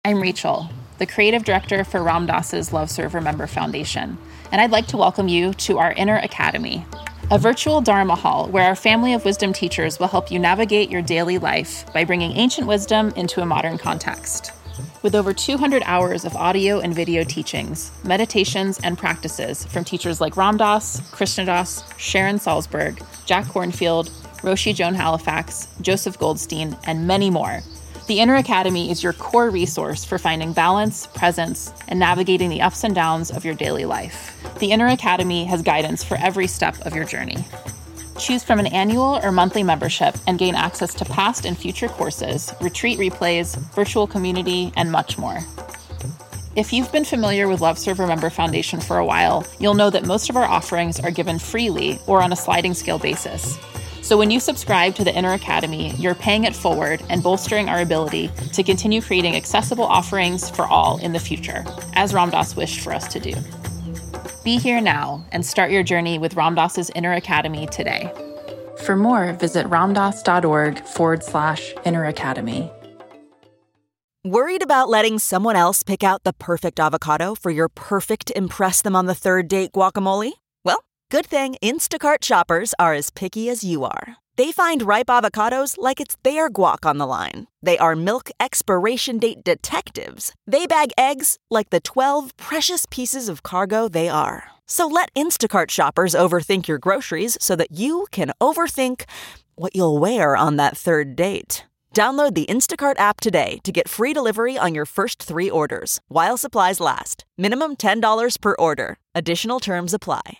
I'm Rachel, the creative director for Ram Dass's Love Serve Remember Foundation, and I'd like to welcome you to our Inner Academy, a virtual Dharma hall where our family of wisdom teachers will help you navigate your daily life by bringing ancient wisdom into a modern context. With over 200 hours of audio and video teachings, meditations, and practices from teachers like Ram Dass, Krishna Das, Sharon Salzberg, Jack Kornfield, Roshi Joan Halifax, Joseph Goldstein, and many more, the Inner Academy is your core resource for finding balance, presence, and navigating the ups and downs of your daily life. The Inner Academy has guidance for every step of your journey. Choose from an annual or monthly membership and gain access to past and future courses, retreat replays, virtual community, and much more. If you've been familiar with Love Serve Remember Foundation for a while, you'll know that most of our offerings are given freely or on a sliding scale basis. So when you subscribe to the Inner Academy, you're paying it forward and bolstering our ability to continue creating accessible offerings for all in the future, as Ram Dass wished for us to do. Be here now and start your journey with Ram Dass's Inner Academy today. For more, visit ramdass.org/Inner Academy. Worried about letting someone else pick out the perfect avocado for your perfect impress them on the third date guacamole? Well, good thing Instacart shoppers are as picky as you are. They find ripe avocados like it's their guac on the line. They are milk expiration date detectives. They bag eggs like the 12 precious pieces of cargo they are. So let Instacart shoppers overthink your groceries so that you can overthink what you'll wear on that third date. Download the Instacart app today to get free delivery on your first 3 orders, while supplies last. Minimum $10 per order. Additional terms apply.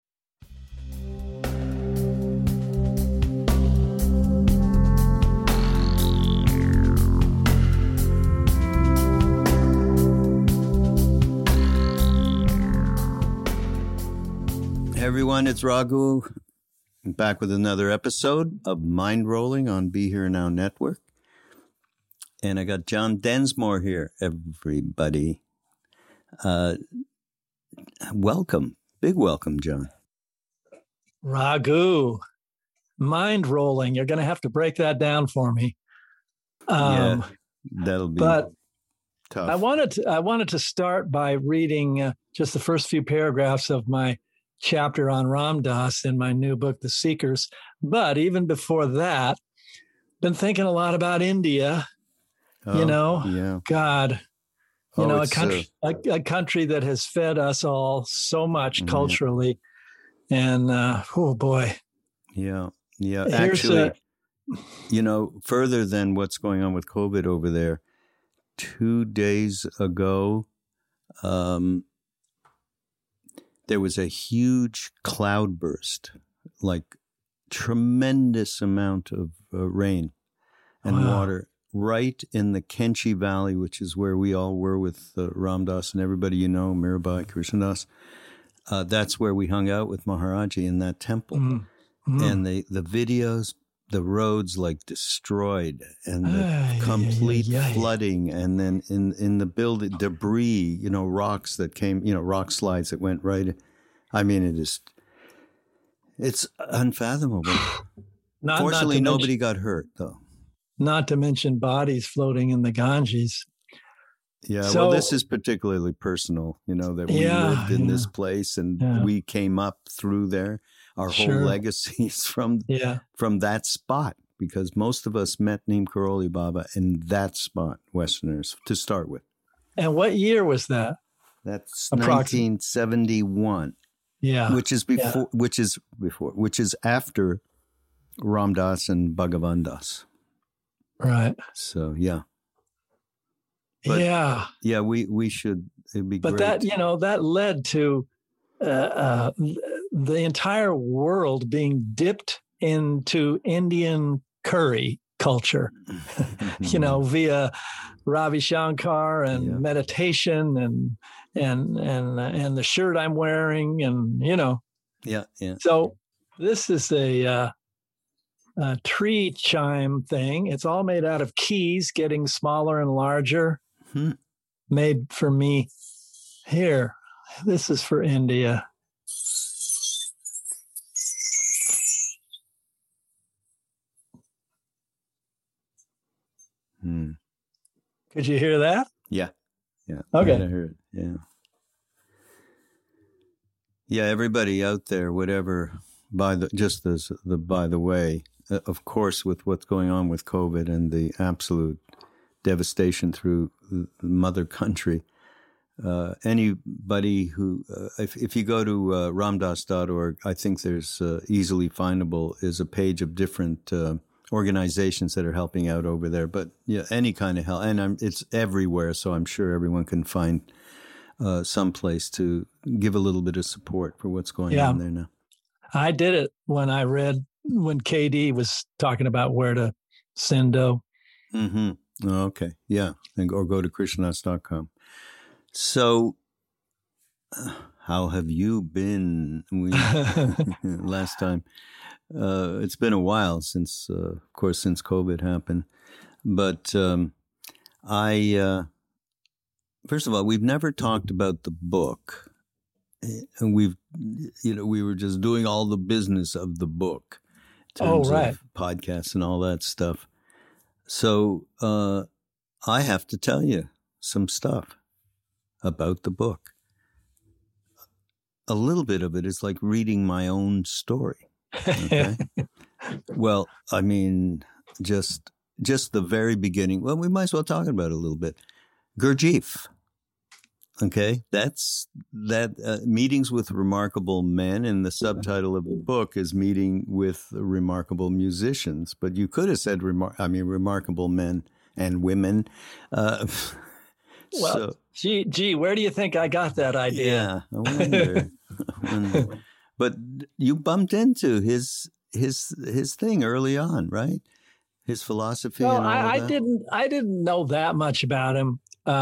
Hey everyone, it's Raghu. I'm back with another episode of Mind Rolling on Be Here Now Network. And I got John Densmore here, everybody. Welcome. Big welcome, John. Raghu, mind rolling. You're going to have to break that down for me. Yeah, that'll be but tough. I wanted to start by reading just the first few paragraphs of my chapter on Ram Dass in my new book, The Seekers. But even before that, been thinking a lot about India. Yeah. God, a country that has fed us all so much culturally. And oh boy. Yeah. Actually, further than what's going on with COVID over there, 2 days ago, there was a huge cloudburst, like tremendous amount of rain and water right in the Kenchi Valley, which is where we all were with Ram Dass and everybody Mirabai, Krishna Das. That's where we hung out with Maharaji in that temple. Mm-hmm. And the videos, the roads like destroyed and the complete flooding. And then in the building, debris, rocks that came, rock slides that went right. I mean, it's unfathomable. Fortunately, nobody got hurt though. Not to mention bodies floating in the Ganges. Yeah, well, this is particularly personal, that we lived in this place and we came up through there. Our whole legacy is from that spot, because most of us met Neem Karoli Baba in that spot, Westerners, to start with. And what year was that? That's 1971. Yeah. Which is after Ram Dass and Bhagavan Das. Right. So, yeah. But, we should. It'd be great. But that led to the entire world being dipped into Indian curry culture, via Ravi Shankar and meditation and the shirt I'm wearing and. Yeah. So this is a tree chime thing. It's all made out of keys, getting smaller and larger. Made for me here. This is for India. Could you hear that? Yeah. Yeah. Okay. Right, I heard. Yeah. Yeah. Everybody out there, whatever, by the way, of course, with what's going on with COVID and the absolute devastation through the mother country, anybody who, if you go to ramdas.org, I think there's easily findable is a page of different organizations that are helping out over there. But yeah, any kind of help, and it's everywhere, so I'm sure everyone can find some place to give a little bit of support for what's going on there now. I did it when KD was talking about where to send dough. Mm-hmm. Okay. Yeah. Or go to krishnas.com. So, how have you been? Last time, it's been a while since, of course, since COVID happened. But first of all, we've never talked about the book, and we were just doing all the business of the book, in terms of podcasts and all that stuff. So, I have to tell you some stuff about the book. A little bit of it is like reading my own story. Okay. Well, I mean, just the very beginning. Well, we might as well talk about it a little bit. Gurdjieff. Okay. That's Meetings with Remarkable Men, and the subtitle of the book is Meeting with Remarkable Musicians. But you could have said remarkable men and women. Well, gee, where do you think I got that idea? Yeah, I wonder. But you bumped into his thing early on, right? His philosophy. Well, and all I that? didn't know that much about him.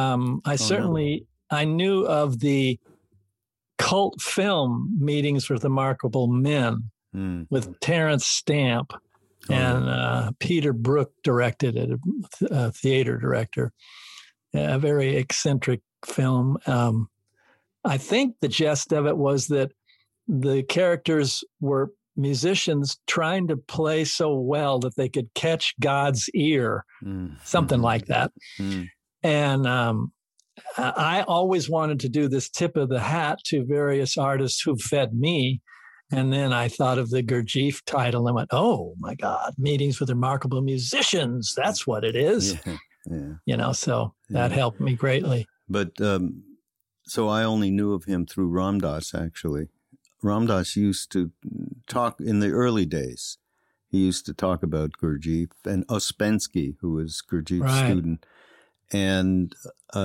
I knew of the cult film Meetings with Remarkable Men with Terence Stamp, and Peter Brook directed it, a theater director. A very eccentric film. I think the gist of it was that the characters were musicians trying to play so well that they could catch God's ear, something like that. And I always wanted to do this tip of the hat to various artists who fed me. And then I thought of the Gurdjieff title and went, oh my God, Meetings with Remarkable Musicians. That's what it is. Yeah. So that helped me greatly. But so I only knew of him through Ram Dass, actually. Ram Dass used to talk in the early days. He used to talk about Gurdjieff and Ouspensky, who was Gurdjieff's student. And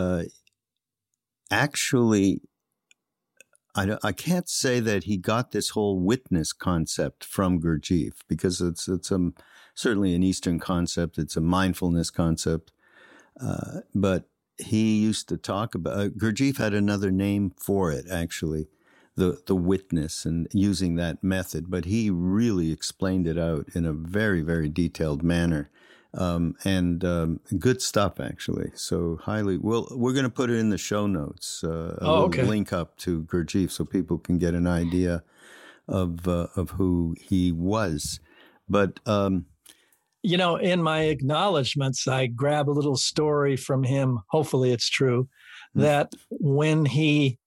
actually, I can't say that he got this whole witness concept from Gurdjieff, because it's certainly an Eastern concept. It's a mindfulness concept. But he used to talk about, Gurdjieff had another name for it, actually, the witness, and using that method. But he really explained it out in a very, very detailed manner. And good stuff, actually. So we're going to put it in the show notes, link up to Gurdjieff, so people can get an idea of who he was. But, in my acknowledgments, I grab a little story from him. Hopefully it's true, that when he'd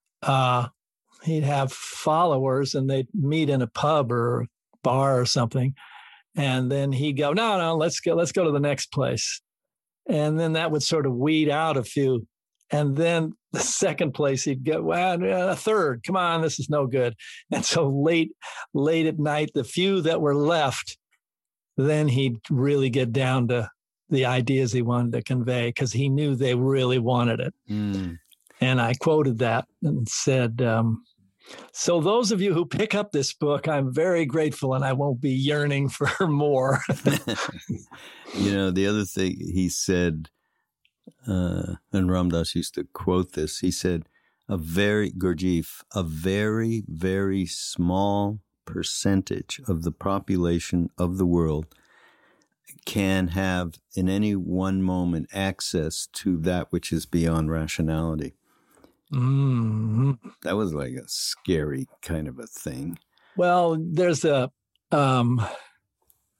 have followers and they'd meet in a pub or bar or something. And then he'd go, no, let's go to the next place. And then that would sort of weed out a few. And then the second place he'd go, well, a third, come on, this is no good. And so late at night, the few that were left, then he'd really get down to the ideas he wanted to convey, because he knew they really wanted it. And I quoted that and said, so those of you who pick up this book, I'm very grateful, and I won't be yearning for more. The other thing he said, and Ram Dass used to quote this, he said, Gurdjieff, a very, very small percentage of the population of the world can have in any one moment access to that which is beyond rationality. That was like a scary kind of a thing. Well, there's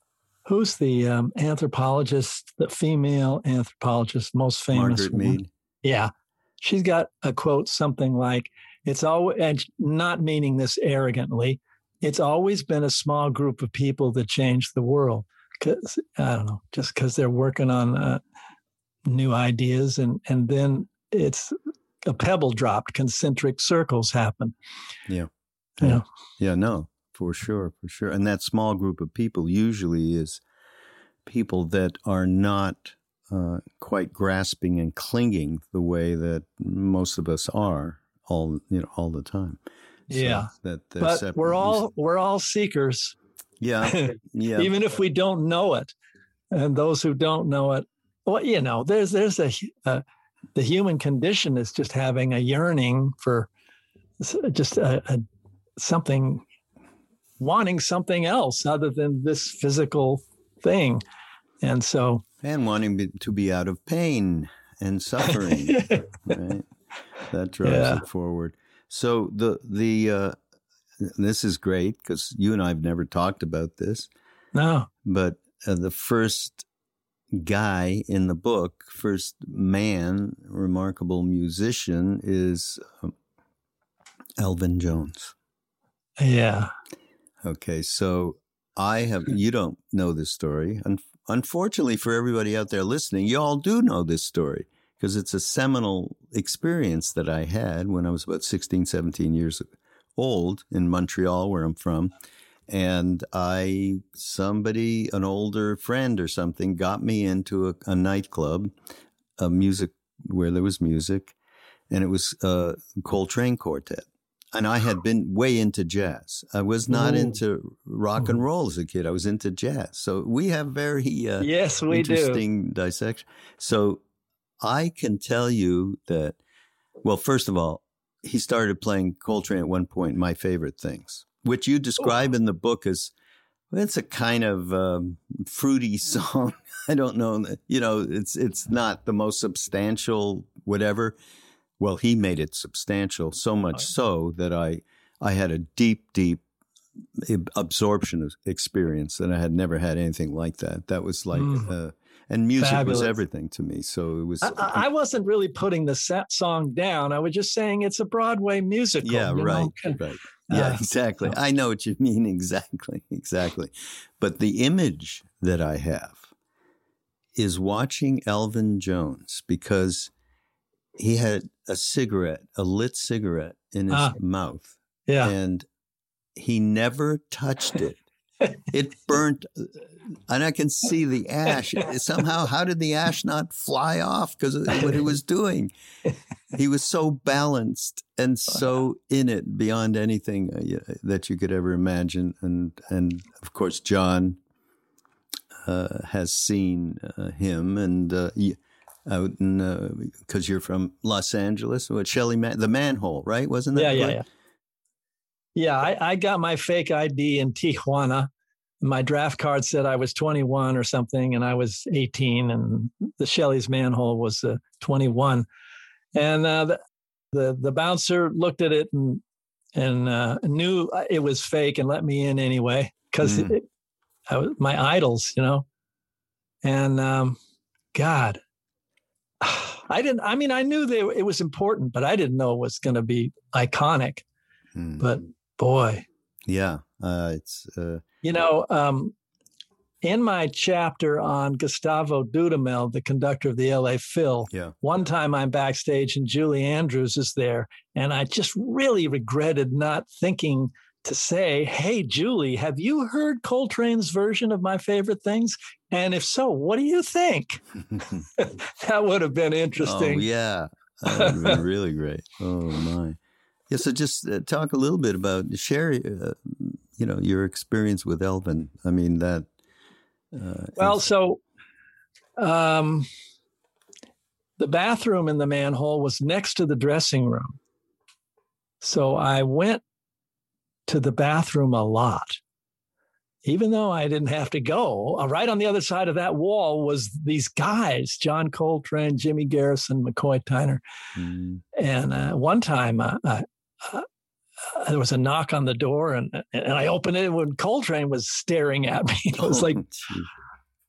who's the anthropologist, the female anthropologist most famous? Margaret Mead. Yeah. She's got a quote, something like, it's always, and not meaning this arrogantly, it's always been a small group of people that change the world. Because, I don't know, just because they're working on new ideas, and then it's a pebble dropped, concentric circles happen. Yeah. You know? Yeah, no, for sure. And that small group of people usually is people that are not quite grasping and clinging the way that most of us are all the time. So yeah. But we're all seekers. Yeah. Yeah. Even if we don't know it. And those who don't know it, well, there's the human condition is just having a yearning for just something, wanting something else other than this physical thing. And so. And wanting to be out of pain and suffering, right? That drives it forward. So this is great because you and I have never talked about this. No. But the first guy in the book, first man, remarkable musician, is Elvin Jones. Yeah. Okay, so you don't know this story. Unfortunately for everybody out there listening, you all do know this story because it's a seminal experience that I had when I was about 16, 17 years old in Montreal, where I'm from. And an older friend or something, got me into a nightclub, where there was music, and it was Coltrane Quartet. And I had been way into jazz. I was not into rock and roll as a kid. I was into jazz. So we have very interesting dissection. So I can tell you that, well, first of all, he started playing Coltrane at one point, My Favorite Things, which you describe in the book as, it's a kind of fruity song. I don't know. It's not the most substantial whatever. Well, he made it substantial, so much so that I had a deep absorption experience, and I had never had anything like that. That was like, and music Fabulous. Was everything to me. So it was. I wasn't really putting the song down. I was just saying it's a Broadway musical. Yeah, right. Yeah, exactly. I know what you mean. Exactly. But the image that I have is watching Elvin Jones, because he had a lit cigarette in his mouth. Yeah. And he never touched it. It burnt, and I can see the ash. Somehow, how did the ash not fly off because of what he was doing? He was so balanced and so in it beyond anything that you could ever imagine. And of course, John has seen him, and out in, because you're from Los Angeles, the Manhole, right? Wasn't that? Yeah. Yeah, I got my fake ID in Tijuana. My draft card said I was 21 or something, and I was 18, and the Shelley's Manhole was 21. And the bouncer looked at it and knew it was fake and let me in anyway, because my idols, And God, I knew it was important, but I didn't know it was going to be iconic. But boy. Yeah. It's, in my chapter on Gustavo Dudamel, the conductor of the LA Phil, one time I'm backstage and Julie Andrews is there. And I just really regretted not thinking to say, hey, Julie, have you heard Coltrane's version of My Favorite Things? And if so, what do you think? That would have been interesting. Oh, yeah. That would have been really great. Oh, my. Yeah, so just talk a little bit about, share, your experience with Elvin. I mean, that. The bathroom in the Manhole was next to the dressing room. So I went to the bathroom a lot, even though I didn't have to go. Right on the other side of that wall was these guys, John Coltrane, Jimmy Garrison, McCoy Tyner. And one time there was a knock on the door, and I opened it when Coltrane was staring at me. It was like,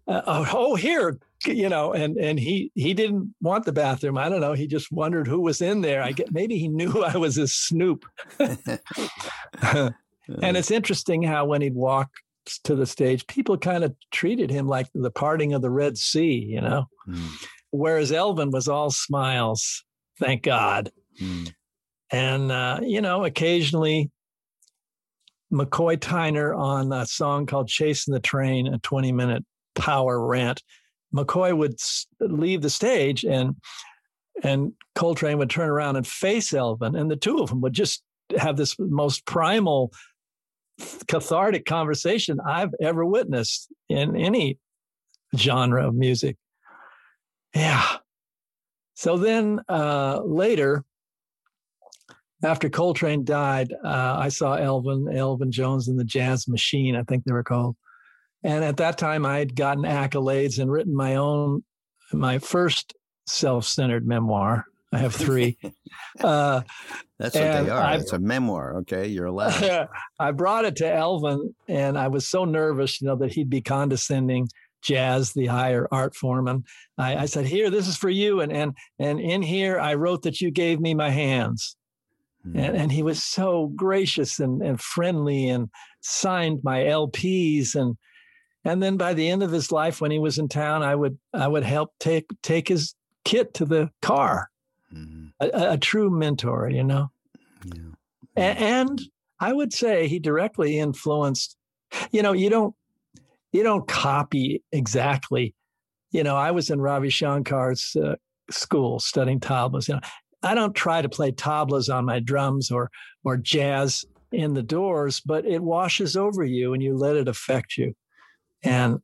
Here, and he didn't want the bathroom. I don't know. He just wondered who was in there. Maybe he knew I was a snoop. And it's interesting how when he'd walk to the stage, people kind of treated him like the parting of the Red Sea, whereas Elvin was all smiles, thank God. And, occasionally McCoy Tyner on a song called Chasing the Train, a 20-minute power rant, McCoy would leave the stage and Coltrane would turn around and face Elvin, and the two of them would just have this most primal, cathartic conversation I've ever witnessed in any genre of music. Yeah. So then later, after Coltrane died, I saw Elvin Jones and the Jazz Machine, I think they were called. And at that time, I had gotten accolades and written my first self-centered memoir. I have 3. That's what they are. It's a memoir. Okay, you're allowed. I brought it to Elvin, and I was so nervous, that he'd be condescending jazz, the higher art form. And I said, "Here, this is for you." And in here, I wrote that you gave me my hands. And he was so gracious and friendly, and signed my LPs. And then by the end of his life, when he was in town, I would help take his kit to the car. A true mentor, Yeah. And I would say he directly influenced. You don't copy exactly. I was in Ravi Shankar's school studying tablas. I don't try to play tablas on my drums or jazz in the Doors, but it washes over you and you let it affect you. And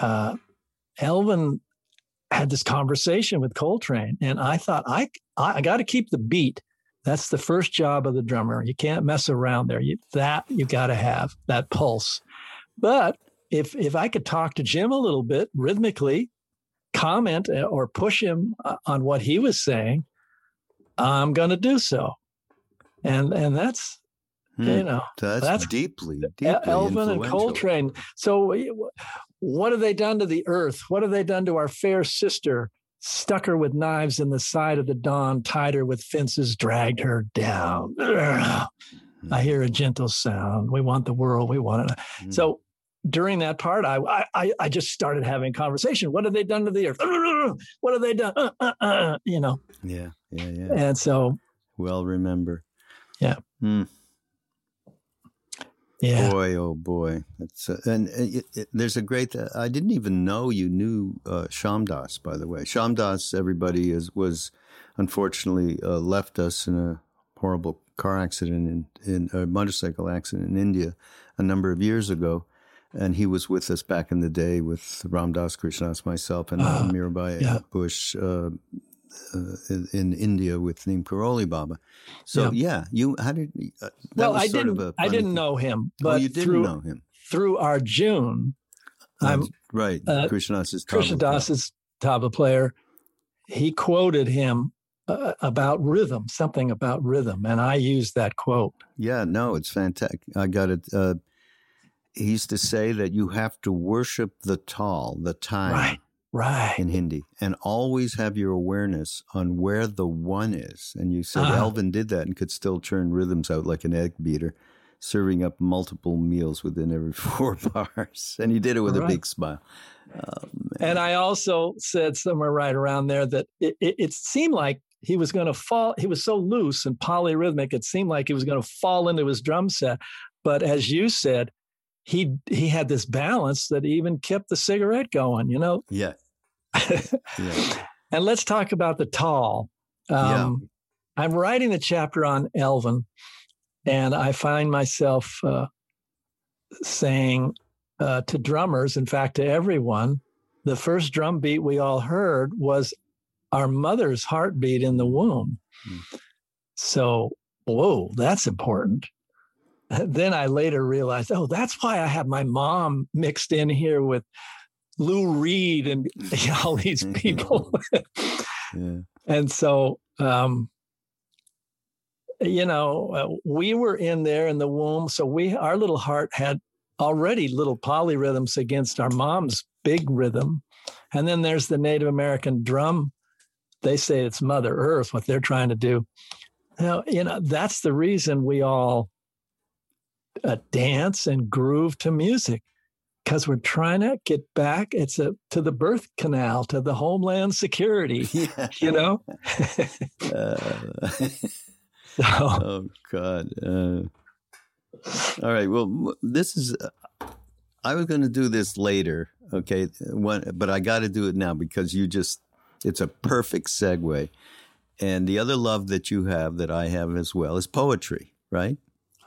Elvin had this conversation with Coltrane, and I thought, I got to keep the beat. That's the first job of the drummer. You can't mess around there. You got to have that pulse. But if I could talk to Jim a little bit rhythmically, comment or push him on what he was saying, I'm going to do so. And that's, that's deeply Elvin and Coltrane. So what have they done to the earth? What have they done to our fair sister? Stuck her with knives in the side of the dawn, tied her with fences, dragged her down. I hear a gentle sound. We want the world. We want it. So during that part, I just started having conversation. What have they done to the earth? What have they done? Yeah. And so. Well, remember. Yeah. Yeah. Boy, oh boy. There's a great, I didn't even know you knew Shyam Das, by the way. Shyam Das, everybody was unfortunately left us in a horrible car accident, in a motorcycle accident in India a number of years ago. And he was with us back in the day with Ram Das, Krishnadas, myself, and Mirabai Bush in India with Neem Karoli Baba. So how did? I didn't know him, but you didn't know him through Arjun. Right, Krishnadas's tabla player. He quoted him about rhythm, something about rhythm, and I used that quote. Yeah, no, it's fantastic. I got it. He used to say that you have to worship the tal, the time. Right. In Hindi, and always have your awareness on where the one is. And you said Elvin did that and could still churn rhythms out like an egg beater, serving up multiple meals within every 4 bars. And he did it with a big smile. And I also said somewhere right around there that it seemed like he was going to fall. He was so loose and polyrhythmic, it seemed like he was going to fall into his drum set. But as you said, he had this balance that even kept the cigarette going, Yeah. And let's talk about the tal. I'm writing the chapter on Elvin, and I find myself saying to drummers, in fact, to everyone, the first drum beat we all heard was our mother's heartbeat in the womb. So, whoa, that's important. Then I later realized, that's why I have my mom mixed in here with Lou Reed and all these people. And so, we were in there in the womb. So our little heart had already little polyrhythms against our mom's big rhythm. And then there's the Native American drum. They say it's Mother Earth, what they're trying to do. Now, that's the reason we all dance and groove to music, because we're trying to get back. It's to the birth canal, to the homeland security, Oh, God. All right. Well, this is, I was going to do this later. Okay. But I got to do it now because it's a perfect segue. And the other love that you have, that I have as well, is poetry, right?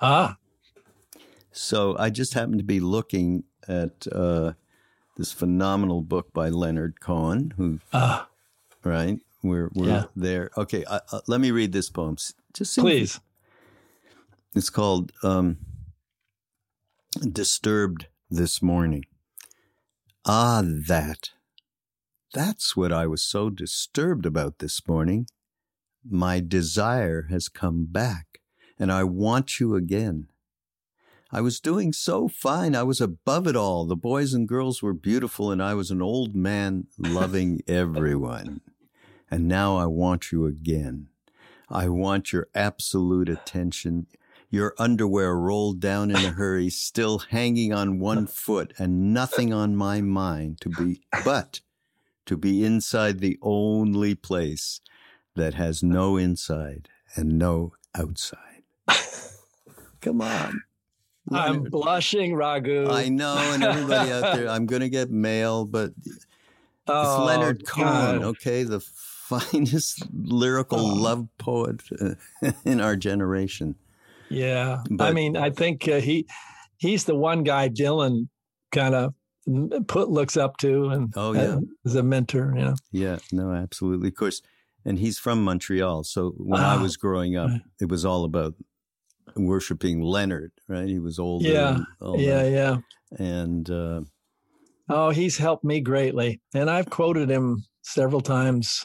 So I just happened to be looking at this phenomenal book by Leonard Cohen, who, right? We're there. Okay, let me read this poem. Just please. It's called "Disturbed This Morning." That's what I was so disturbed about this morning. My desire has come back, and I want you again. I was doing so fine. I was above it all. The boys and girls were beautiful, and I was an old man loving everyone. And now I want you again. I want your absolute attention, your underwear rolled down in a hurry, still hanging on one foot, and nothing on my mind but to be inside the only place that has no inside and no outside. Come on. Leonard. I'm blushing, Raghu. I know, and everybody out there, I'm going to get mail, but it's Leonard Cohen, okay? The finest lyrical love poet in our generation. Yeah. But, I think he's the one guy Dylan kind of looks up to and as a mentor, Yeah, no, absolutely. Of course. And he's from Montreal. So when I was growing up, it was all about worshiping Leonard, right? He was older. Yeah. And he's helped me greatly. And I've quoted him several times.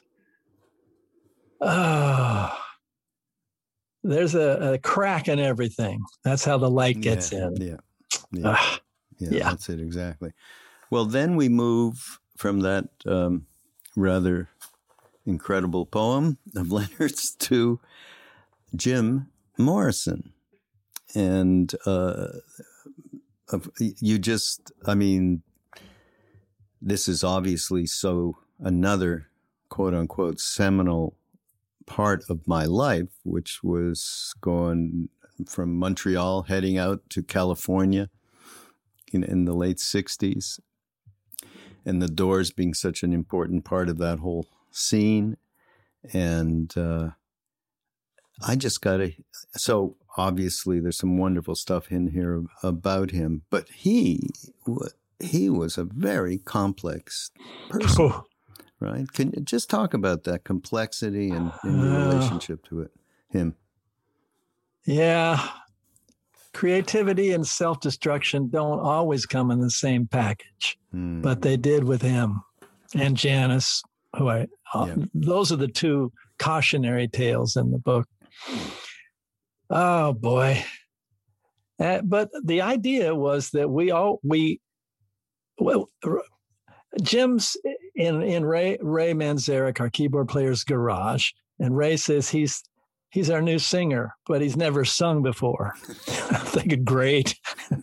There's a crack in everything. That's how the light gets in. Yeah, that's it, exactly. Well, then we move from that rather incredible poem of Leonard's to Jim Morrison. And this is obviously another quote unquote seminal part of my life, which was going from Montreal, heading out to California in the late 60s. And the Doors being such an important part of that whole scene. And so obviously there's some wonderful stuff in here about him, but he was a very complex person, right? Can you just talk about that complexity and your relationship to him? Yeah. Creativity and self-destruction don't always come in the same package, but they did with him and Janis, those are the two cautionary tales in the book. Oh boy. But the idea was that Jim's in Ray Manzarek, our keyboard player's garage, and Ray says he's our new singer, but he's never sung before. I'm thinking, great.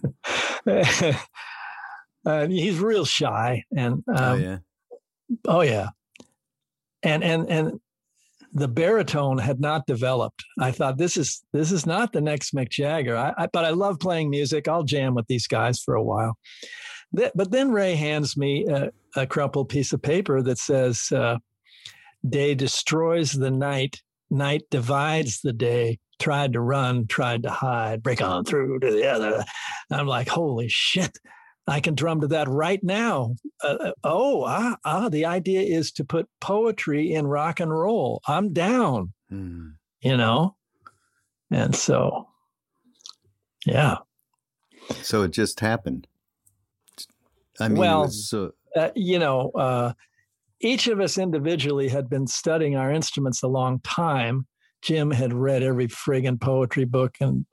He's real shy, and oh yeah, and the baritone had not developed. I thought this is not the next Mick Jagger. But I love playing music. I'll jam with these guys for a while. But then Ray hands me a crumpled piece of paper that says, "Day destroys the night. Night divides the day. Tried to run, tried to hide. Break on through to the other." I'm like, holy shit. I can drum to that right now. The idea is to put poetry in rock and roll. I'm down, And so, yeah. So it just happened. Each of us individually had been studying our instruments a long time. Jim had read every friggin' poetry book and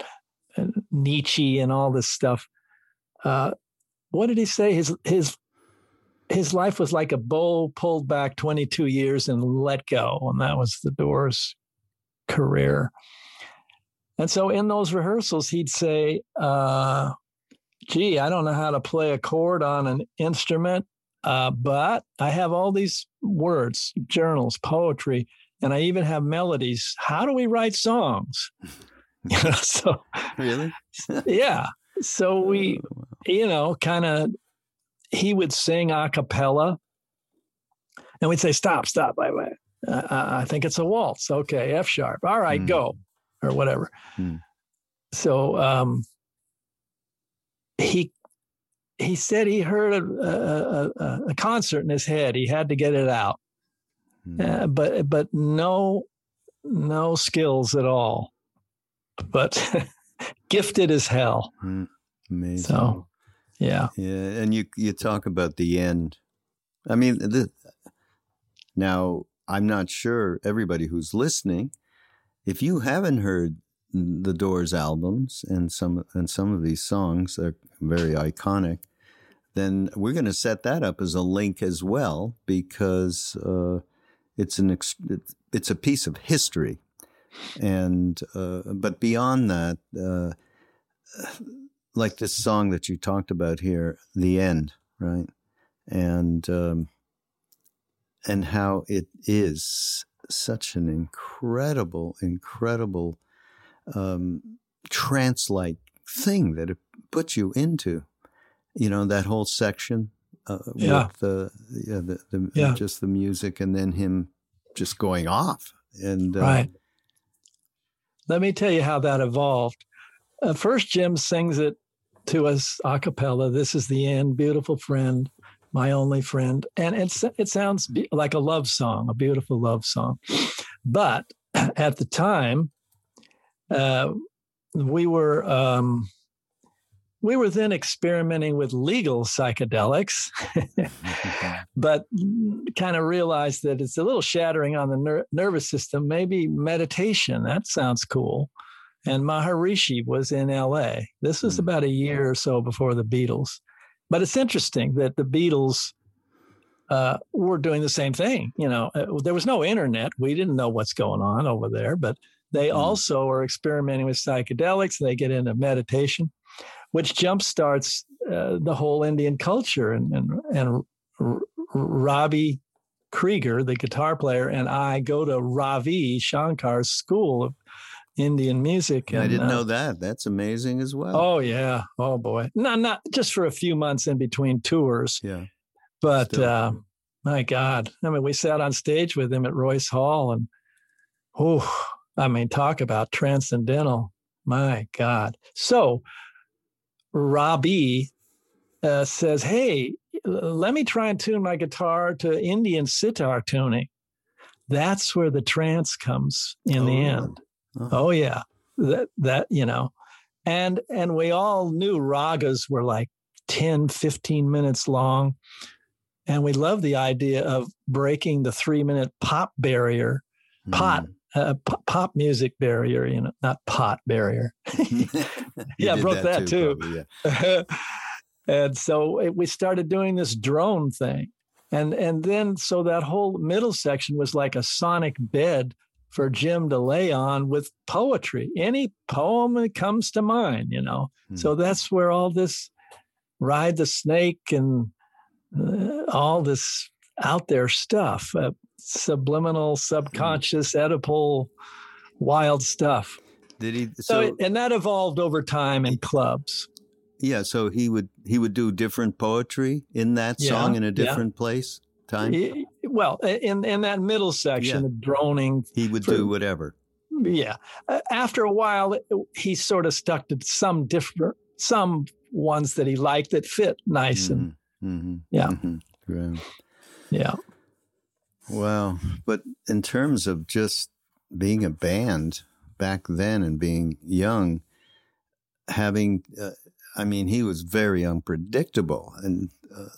Nietzsche and all this stuff. What did he say? His his life was like a bow pulled back 22 years and let go. And that was the Doors' career. And so in those rehearsals, he'd say, gee, I don't know how to play a chord on an instrument, but I have all these words, journals, poetry, and I even have melodies. How do we write songs? So really? Yeah. So we, kind of, he would sing a cappella and we'd say, stop, wait. I think it's a waltz. Okay. F sharp. All right, go, or whatever. So he said he heard a concert in his head. He had to get it out, but no skills at all, but gifted as hell. Amazing. So, yeah. And you talk about the end. I mean, now I'm not sure everybody who's listening, if you haven't heard the Doors albums and some of these songs are very iconic, then we're going to set that up as a link as well, because it's a piece of history. And but beyond that, like this song that you talked about here, "The End," right? And how it is such an incredible trance-like thing that it puts you into. That whole section with just the music, and then him just going off. And right. Let me tell you how that evolved. First, Jim sings it to us a cappella. This is the end, beautiful friend, my only friend. And it sounds like a love song, a beautiful love song. But at the time, we were then experimenting with legal psychedelics, but kind of realized that it's a little shattering on the nervous system. Maybe meditation, that sounds cool. And Maharishi was in LA. This was about a year or so before the Beatles. But it's interesting that the Beatles were doing the same thing. There was no internet. We didn't know what's going on over there, but they also are experimenting with psychedelics. They get into meditation, which jumpstarts the whole Indian culture. And Ravi Krieger, the guitar player, and I go to Ravi Shankar's school of Indian music. I didn't know that. That's amazing as well. Oh, yeah. Oh, boy. Not just for a few months in between tours. Yeah. But my God. I mean, we sat on stage with him at Royce Hall, and talk about transcendental. My God. So Rabi says, hey, let me try and tune my guitar to Indian sitar tuning. That's where the trance comes in the end. Oh, yeah. That and we all knew ragas were like 10, 15 minutes long. And we loved the idea of breaking the 3-minute pop barrier, pop music barrier, not pot barrier. Yeah, I broke that too. Probably, yeah. And so we started doing this drone thing. And then so that whole middle section was like a sonic bed for Jim to lay on with poetry, any poem that comes to mind, So that's where all this Ride the Snake and all this out there stuff, subliminal, subconscious, Oedipal, wild stuff. Did he? And that evolved over time in clubs. Yeah, so he would do different poetry in that song in a different place, time? Well, in that middle section, the droning. He would do whatever. Yeah. After a while, he sort of stuck to some ones that he liked that fit nice. Yeah. Yeah. Wow. But in terms of just being a band back then and being young, having... he was very unpredictable, and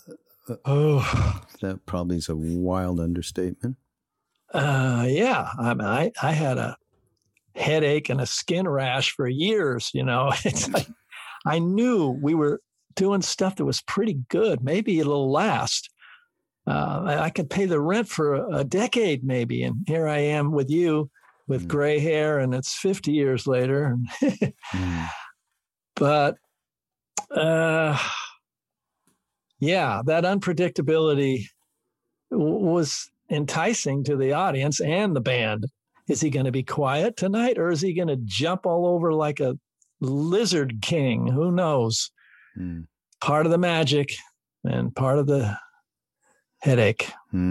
that probably is a wild understatement. Yeah, I had a headache and a skin rash for years. It's like I knew we were doing stuff that was pretty good. Maybe it'll last, I could pay the rent for a decade maybe. And here I am with you with gray hair, and it's 50 years later. But yeah, that unpredictability was enticing to the audience and the band. Is he going to be quiet tonight, or is he going to jump all over like a lizard king? Who knows? Part of the magic and part of the headache.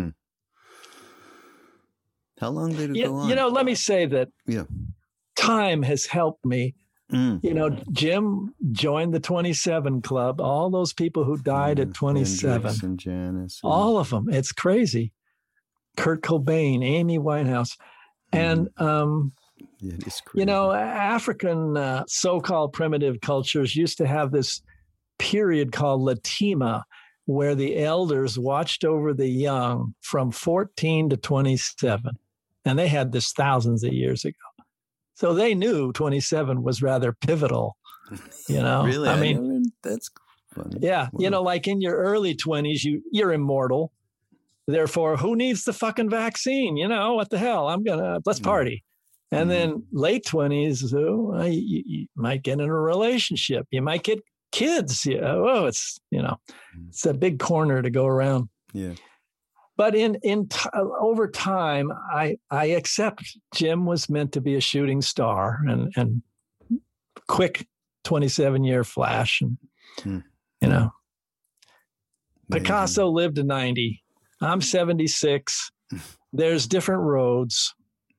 How long did it go on? You know, let me say that time has helped me. You know, Jim joined the 27 Club. All those people who died at 27. And Janis. All of them. It's crazy. Kurt Cobain, Amy Winehouse. And, it's crazy. you know, African so-called primitive cultures used to have this period called Latima, where the elders watched over the young from 14 to 27. And they had this thousands of years ago. So they knew 27 was rather pivotal, you know. Really? I mean, that's funny. Yeah. Wow. You know, like in your early 20s, you're immortal. Therefore, who needs the fucking vaccine? You know, what the hell? Let's party. And then late 20s, you might get in a relationship. You might get kids. It's, you know, it's a big corner to go around. Yeah. But over time, I accept Jim was meant to be a shooting star and quick 27-year flash. And, you know, Amazing. Picasso lived to 90. I'm 76. There's different roads.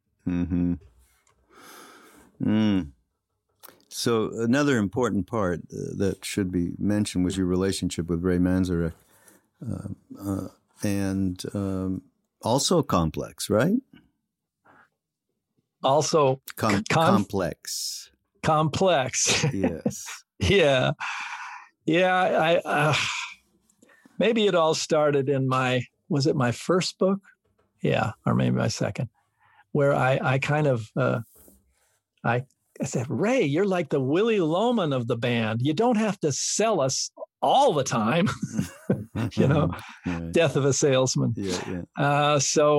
So another important part that should be mentioned was your relationship with Ray Manzarek. And also complex, right? Also complex. Complex. Yes. Yeah. I maybe it all started in was it my first book? Yeah, or maybe my second, where I kind of I said, Ray, you're like the Willy Loman of the band. You don't have to sell us all the time. You know, Right. Death of a salesman. Yeah.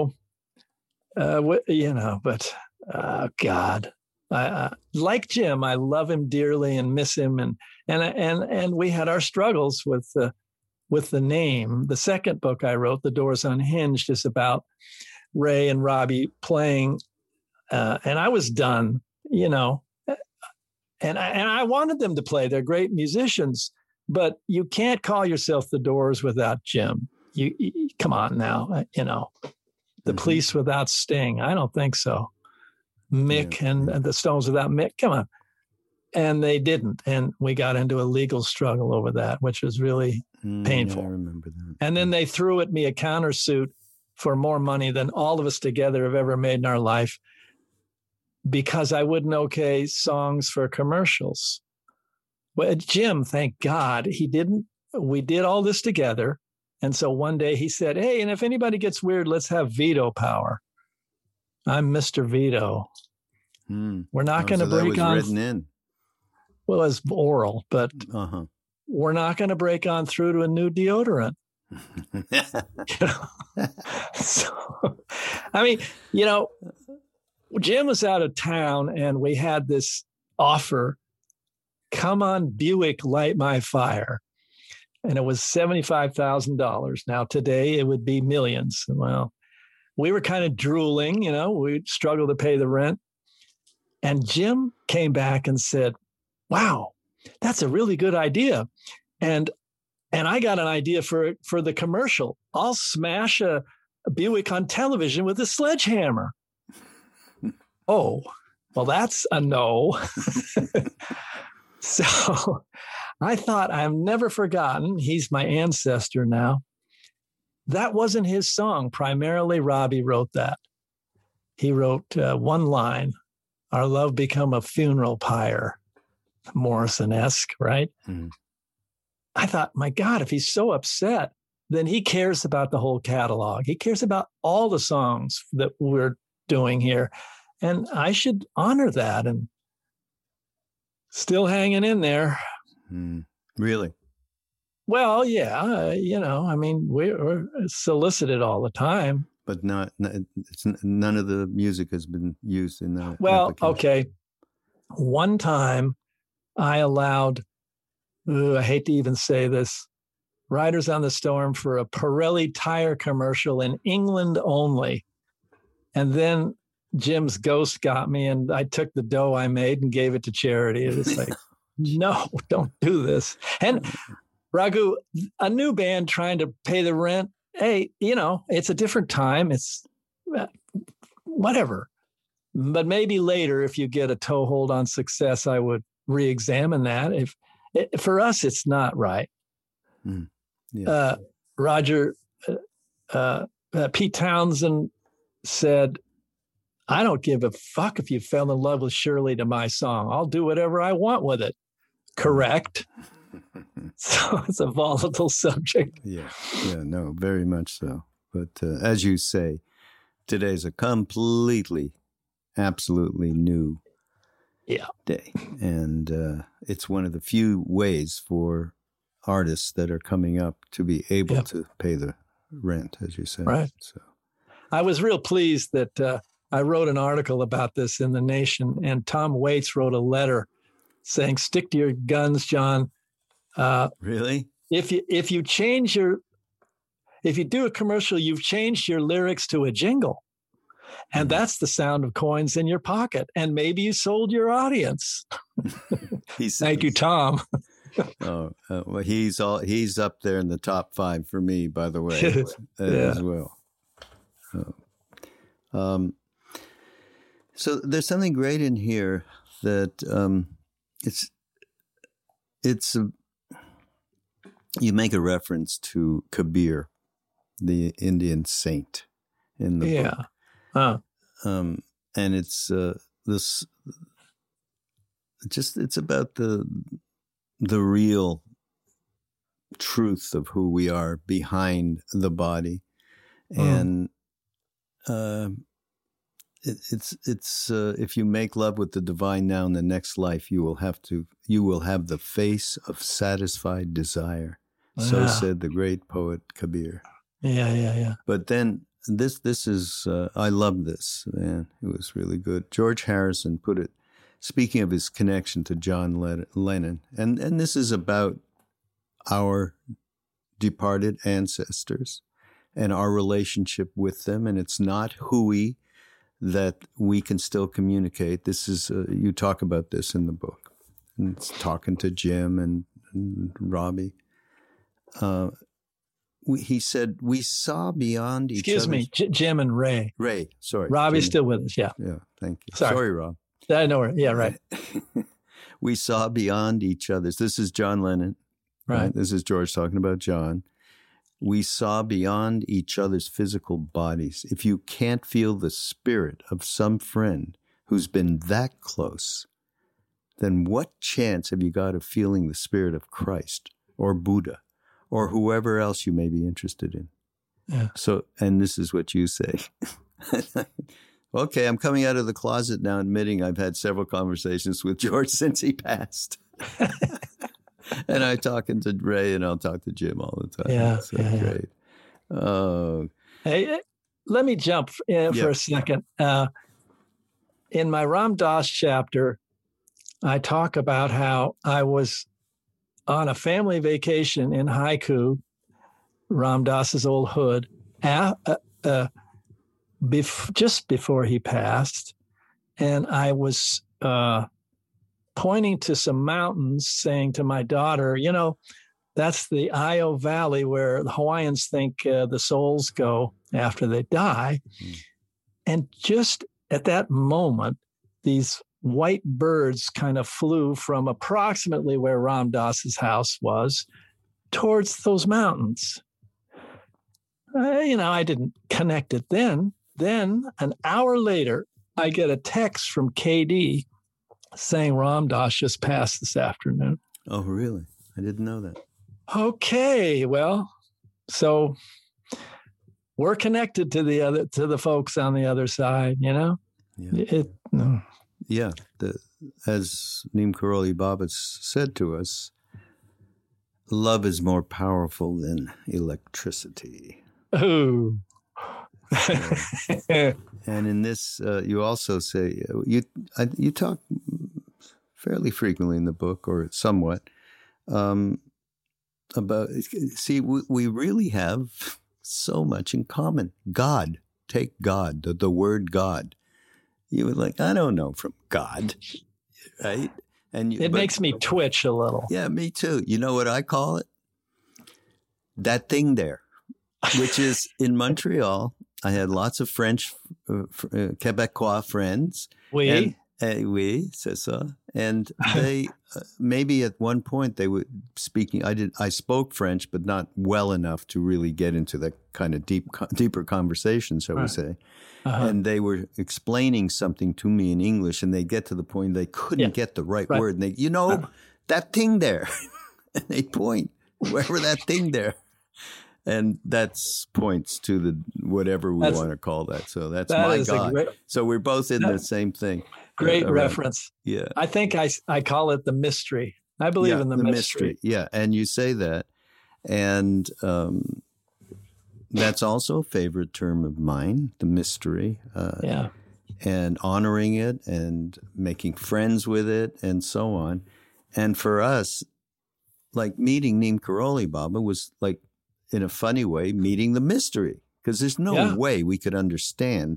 You know, but God, like Jim, I love him dearly and miss him, and we had our struggles with the name. The second book I wrote, The Doors Unhinged, is about Ray and Robbie playing, and I was done, you know, and I wanted them to play. They're great musicians, but you can't call yourself The Doors without Jim. You come on now, you know, the Police without Sting. I don't think so. Mick and the Stones without Mick. Come on. And they didn't. And we got into a legal struggle over that, which was really painful. I remember that. And then they threw at me a countersuit for more money than all of us together have ever made in our life, because I wouldn't okay songs for commercials. Well, Jim, thank God he didn't. We did all this together. And so one day he said, hey, and if anybody gets weird, let's have veto power. I'm Mr. Veto. We're not going to break on. Written in. Well, it's oral, but we're not going to break on through to a new deodorant. You know? So, I mean, you know, Jim was out of town and we had this offer, come on Buick, light my fire. And it was $75,000. Now today it would be millions. Well, we were kind of drooling, you know, we struggled to pay the rent. And Jim came back and said, wow, that's a really good idea. And I got an idea for the commercial. I'll smash a Buick on television with a sledgehammer. Oh, well, that's a no. So I thought, I've never forgotten. He's my ancestor now. That wasn't his song. Primarily, Robbie wrote that. He wrote one line, our love become a funeral pyre, Morrison-esque, right? I thought, my God, if he's so upset, then he cares about the whole catalog. He cares about all the songs that we're doing here. And I should honor that, and still hanging in there. Really? Well, yeah, I mean, we're solicited all the time. But none of the music has been used in that. Well, application. okay. One time I allowed, I hate to even say this, Riders on the Storm for a Pirelli tire commercial in England only. And then Jim's ghost got me, and I took the dough I made and gave it to charity. It was like, no, don't do this. And Raghu, a new band trying to pay the rent, hey, it's a different time. It's whatever. But maybe later, if you get a toehold on success, I would re-examine that. For us, it's not right. Yeah. Roger, Pete Townsend said, I don't give a fuck if you fell in love with Shirley to my song. I'll do whatever I want with it. Correct. So it's a volatile subject. Yeah, no, very much so. But as you say, today's a absolutely new day. And it's one of the few ways for artists that are coming up to be able to pay the rent, as you said. Right. So I was real pleased that I wrote an article about this in The Nation, and Tom Waits wrote a letter saying, stick to your guns, John. Really? If you do a commercial, you've changed your lyrics to a jingle. And that's the sound of coins in your pocket. And maybe you sold your audience. Thank you, Tom. Well, he's up there in the top 5 for me, by the way, as well. So there's something great in here that you make a reference to Kabir, the Indian saint, in the book. And it's it's about the real truth of who we are behind the body, and it's if you make love with the divine now in the next life, you will have the face of satisfied desire. So said the great poet Kabir. Yeah. But then this is I love this, man. It was really good. George Harrison put it, speaking of his connection to John Lennon, and this is about our departed ancestors and our relationship with them, and it's not hooey that we can still communicate. This is you talk about this in the book. And it's talking to Jim and Robbie. He said, we saw beyond each other. Excuse me, Jim and Ray. Ray, sorry. Robbie's still with us, yeah. Yeah, thank you. Sorry Rob. I know her. Yeah, right. We saw beyond each other's. This is John Lennon. Right. This is George talking about John. We saw beyond each other's physical bodies. If you can't feel the spirit of some friend who's been that close, then what chance have you got of feeling the spirit of Christ or Buddha or whoever else you may be interested in? Yeah. So, and this is what you say. Okay, I'm coming out of the closet now, admitting I've had several conversations with George since he passed. And I'm talking to Ray, and I'll talk to Jim all the time. Yeah, so great. Oh, hey, let me jump for a second. In my Ram Dass chapter, I talk about how I was on a family vacation in Haiku, Ram Dass's old hood, just before he passed, and I was pointing to some mountains, saying to my daughter, that's the Io Valley where the Hawaiians think the souls go after they die. And just at that moment, these white birds kind of flew from approximately where Ram Dass's house was towards those mountains. I didn't connect it then. Then an hour later, I get a text from KD saying Ram Dass just passed this afternoon. Oh, really? I didn't know that. Okay, well, so we're connected to the folks on the other side, Yeah. No. Yeah. As Neem Karoli Baba said to us, love is more powerful than electricity. Oh. And in this, you also say, you talk fairly frequently in the book, or somewhat, about, see, we really have so much in common. God, take God, the word God. You were like, I don't know from God, right? And it makes me twitch a little. Yeah, me too. You know what I call it? That thing there, which is in Montreal. I had lots of French, Quebecois friends. Oui. Oui, c'est ça. And they, maybe at one point they were speaking, I spoke French, but not well enough to really get into that kind of deeper conversation, shall we say. Uh-huh. And they were explaining something to me in English, and they get to the point they couldn't get the right word. And they, that thing there. And they point wherever that thing there. And that points to the whatever we want to call that. So that's my God. So we're both in the same thing. Great reference. Yeah. I think I call it the mystery. I believe in the mystery. Yeah. And you say that. And that's also a favorite term of mine, the mystery. And honoring it and making friends with it and so on. And for us, like meeting Neem Karoli Baba was like, in a funny way, meeting the mystery, because there's no way we could understand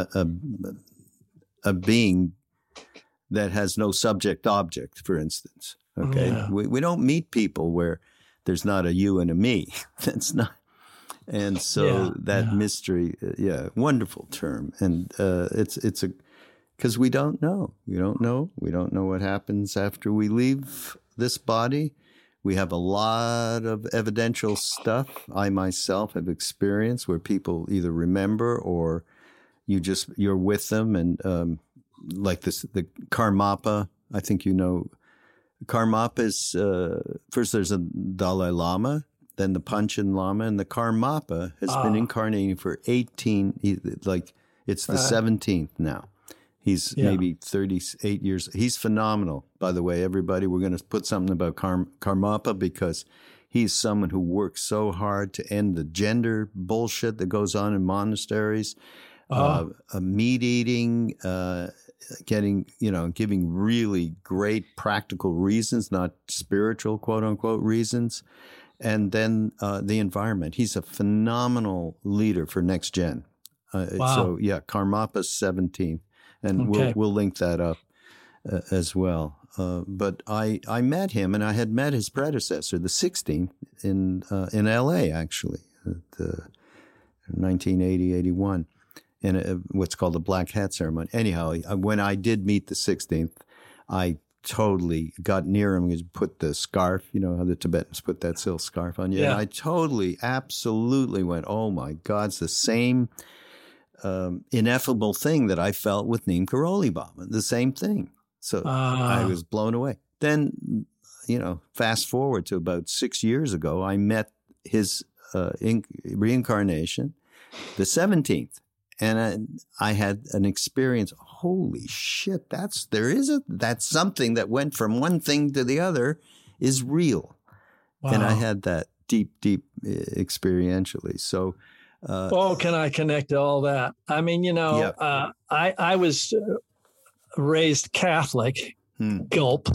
a being that has no subject object, for instance. Okay. Yeah. We don't meet people where there's not a you and a me. That's not. And so that mystery, wonderful term. And it's because we don't know. We don't know what happens after we leave this body. We have a lot of evidential stuff I myself have experienced where people either remember or you're with them. And like the Karmapa, I think Karmapa is, first there's a Dalai Lama, then the Panchen Lama, and the Karmapa has been incarnating for 18, it's the 17th now. He's maybe 38 years. He's phenomenal, by the way, everybody. We're going to put something about Karmapa because he's someone who works so hard to end the gender bullshit that goes on in monasteries, meat eating, giving really great practical reasons, not spiritual, quote unquote, reasons. And then the environment. He's a phenomenal leader for Next Gen. So, Karmapa's 17th. And we'll link that up as well. But I met him, and I had met his predecessor, the 16th, in L.A., actually, in 1980-81, in what's called the Black Hat Ceremony. Anyhow, when I did meet the 16th, I totally got near him and put the scarf, how the Tibetans put that silk scarf on you. Yeah. And I totally, absolutely went, oh, my God, it's the same ineffable thing that I felt with Neem Karoli Baba, the same thing. So I was blown away. Then, fast forward to about 6 years ago, I met his reincarnation, the 17th. And I had an experience. Holy shit! That's something that went from one thing to the other is real. Wow. And I had that deep experientially. So, can I connect to all that? I mean, I was raised Catholic, gulp,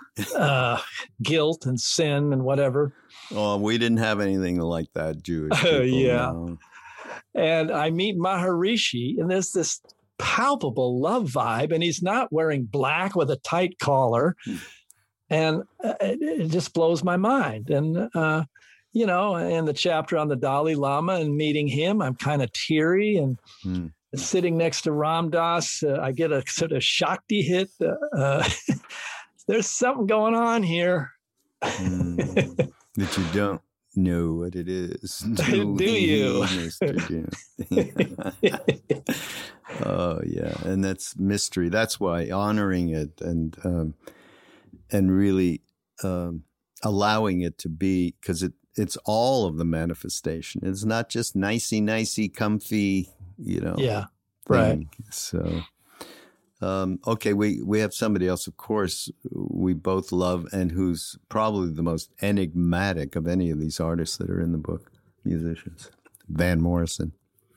guilt and sin and whatever. Oh, we didn't have anything like that, Jewish people. No. And I meet Maharishi, and there's this palpable love vibe, and he's not wearing black with a tight collar. And it just blows my mind. And, in the chapter on the Dalai Lama and meeting him, I'm kind of teary and sitting next to Ram Dass, I get a sort of Shakti hit. There's something going on here. That you don't know what it is. Do you? Oh, yeah. And that's mystery. That's why honoring it and really allowing it to be, because it's all of the manifestation. It's not just nicey, comfy, Yeah, right. So Okay, we have somebody else, of course, we both love and who's probably the most enigmatic of any of these artists that are in the book, musicians, Van Morrison.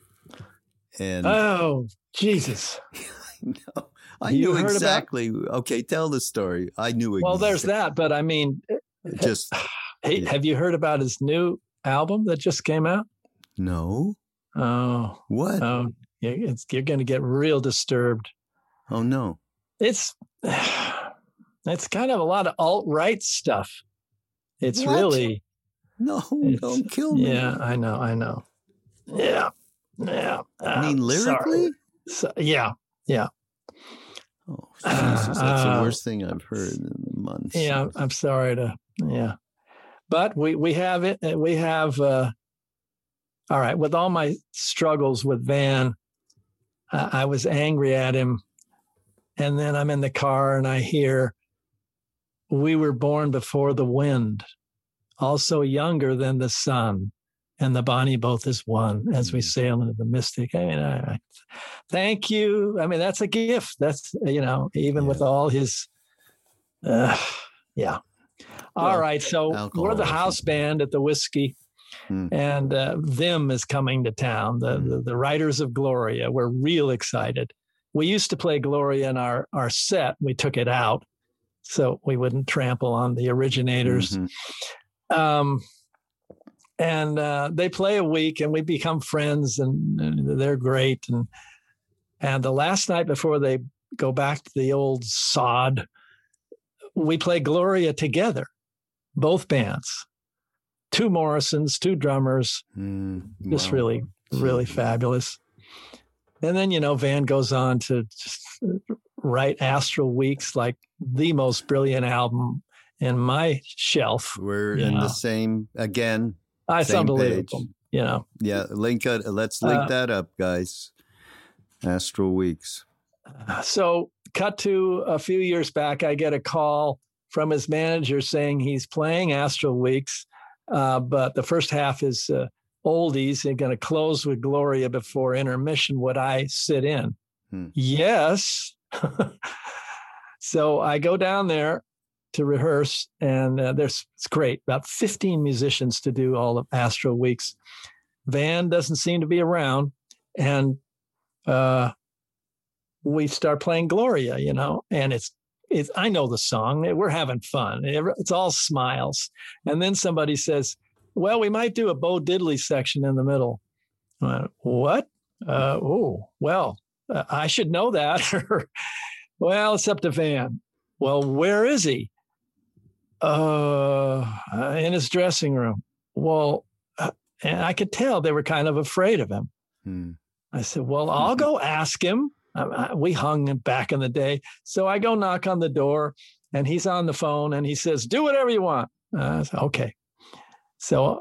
And oh, Jesus. No, I knew exactly. Okay, tell the story. I knew exactly. Well, there's that, but I mean, just have you heard about his new album that just came out? No. Oh, what? Oh, you're going to get real disturbed. Oh no, it's kind of a lot of alt-right stuff. It's what? Really don't kill me. Yeah, I know. Yeah. I mean, lyrically. Yeah. Oh, Jesus, that's the worst thing I've heard in months. Yeah, I'm sorry to. Yeah, but we have it. We have. All right, with all my struggles with Van, I was angry at him. And then I'm in the car and I hear, "We were born before the wind, also younger than the sun, and the bonny both is one as we sail into the mystic." I mean, thank you. I mean, that's a gift. That's, even with all his, yeah. All right. So we're the house band at the Whiskey. And Vim is coming to town, the writers of Gloria. We're real excited. We used to play Gloria in our set. We took it out so we wouldn't trample on the originators. Mm-hmm. And they play a week and we become friends and they're great. And the last night before they go back to the old sod, we play Gloria together, both bands. 2 Morrisons, 2 drummers, just really, really fabulous. And then, Van goes on to just write Astral Weeks, like the most brilliant album in my shelf. We're in the same, again, it's same unbelievable, page. Yeah, let's link that up, guys. Astral Weeks. So cut to a few years back, I get a call from his manager saying he's playing Astral Weeks. But the first half is oldies. They're going to close with Gloria before intermission. Would I sit in? Yes. So I go down there to rehearse, and it's great. About 15 musicians to do all of Astral Weeks. Van doesn't seem to be around, and we start playing Gloria, and it's I know the song. We're having fun. It's all smiles. And then somebody says, "Well, we might do a Bo Diddley section in the middle." I went, "What? I should know that." Well, it's up to Van. "Well, where is he?" In his dressing room. Well, and I could tell they were kind of afraid of him. I said, "Well, I'll go ask him." We hung back in the day. So I go knock on the door and he's on the phone and he says, "Do whatever you want." I said, "Okay." So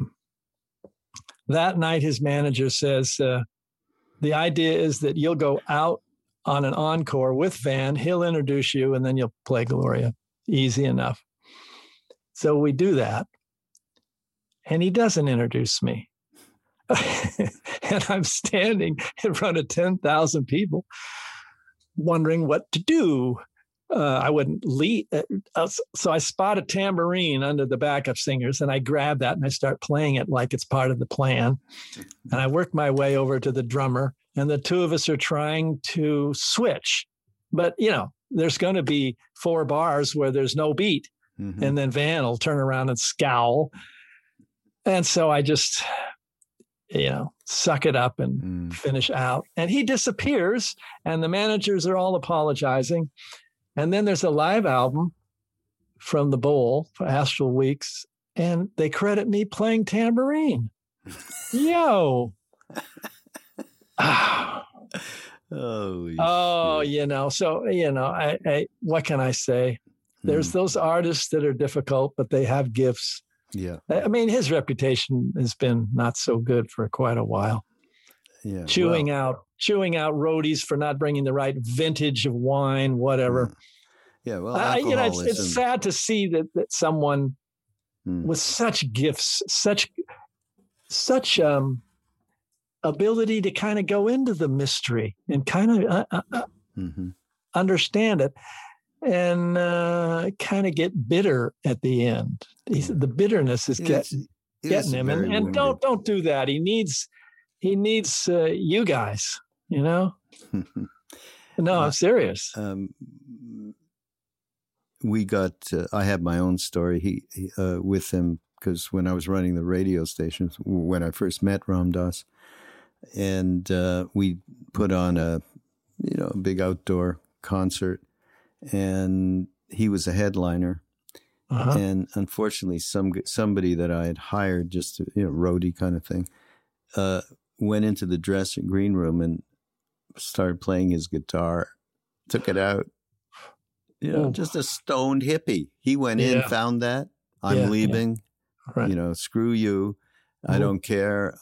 that night, his manager says, "The idea is that you'll go out on an encore with Van. He'll introduce you and then you'll play Gloria. Easy enough." So we do that. And he doesn't introduce me. And I'm standing in front of 10,000 people wondering what to do. I wouldn't lead. So I spot a tambourine under the backup singers and I grab that and I start playing it like it's part of the plan. And I work my way over to the drummer and the two of us are trying to switch. But, there's going to be 4 bars where there's no beat. Mm-hmm. And then Van will turn around and scowl. And so I just, suck it up and finish out. And he disappears and the managers are all apologizing. And then there's a live album from the Bowl for Astral Weeks, and they credit me playing tambourine. Yo. So, I what can I say? There's those artists that are difficult, but they have gifts. Yeah. I mean, his reputation has been not so good for quite a while. Yeah. Chewing out roadies for not bringing the right vintage of wine, whatever. Yeah. Well, it's sad to see that someone with such gifts, such ability to kind of go into the mystery and kind of understand it and kind of get bitter at the end. The bitterness is getting him, and don't do that. He needs you guys. No, I'm serious. We got. I have my own story. He with him because when I was running the radio stations, when I first met Ram Dass, and we put on a big outdoor concert, and he was a headliner. Uh-huh. And unfortunately, somebody that I had hired, just roadie kind of thing, went into the green room and started playing his guitar, took it out. Just a stoned hippie. He went in, found that. I'm leaving. Yeah. Right. Screw you. I don't care.